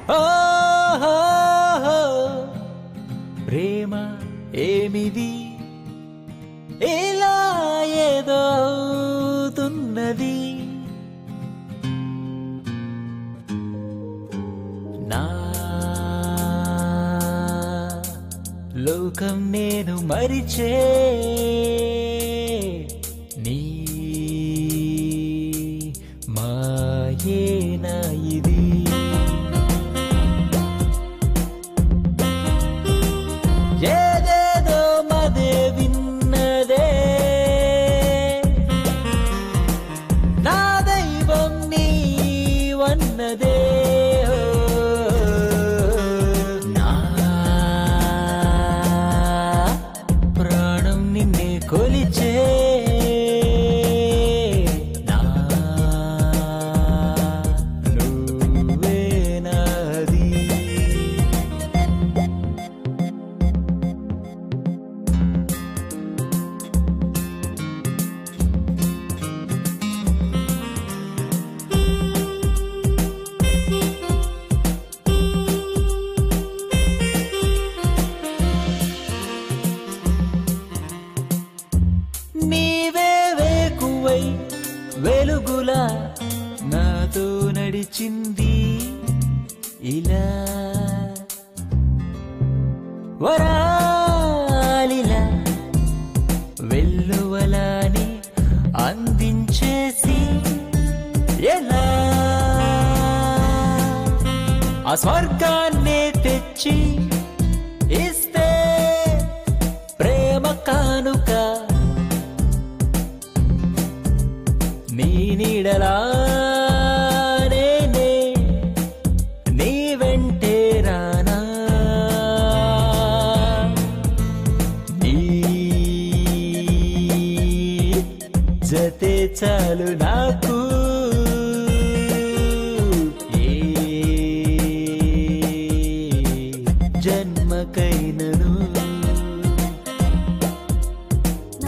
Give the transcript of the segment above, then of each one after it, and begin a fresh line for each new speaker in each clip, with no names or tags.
ఓహో ప్రేమ ఏమిది ఇలా ఏదో అవుతున్నది నా లోకం నేను మరిచే నీ మాయేనా ఇది ఏదేదో మదే విన్నదే నా దైవం నీవన్నదే నా ప్రాణం నిన్నే కొలిచే నా నువ్వే నాది నీవే వేకువై వెలుగులా నాతో నడిచింది ఇలా వరాలిలా వెల్లువలాని అందించేసి ఎలా ఆ స్వర్గాన్నే తెచ్చి ఇస్తే ప్రేమ కానుక నీ నీడలా నేనే నీ వెంటే రానా నీ జతే చాలు నాకు ఏ జన్మకైనను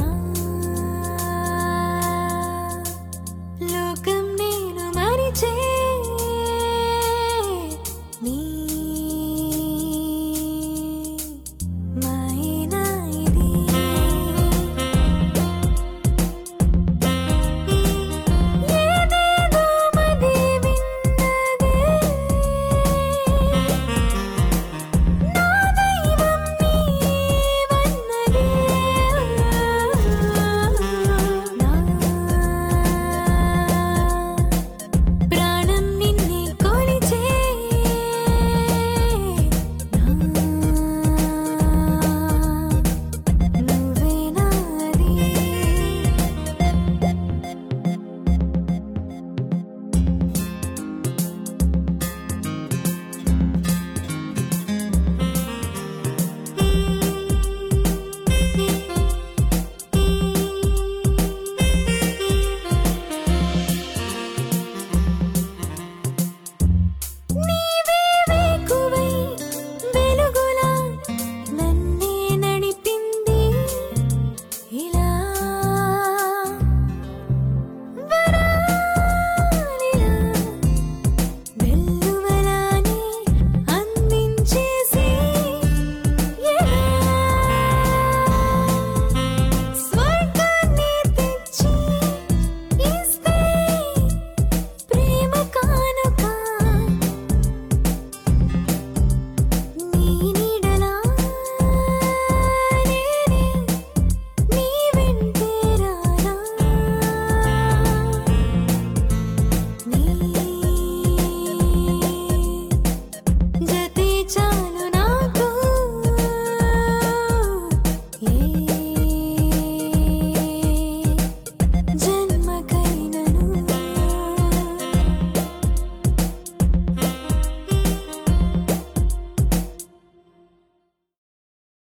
లోకం నేను మరిచే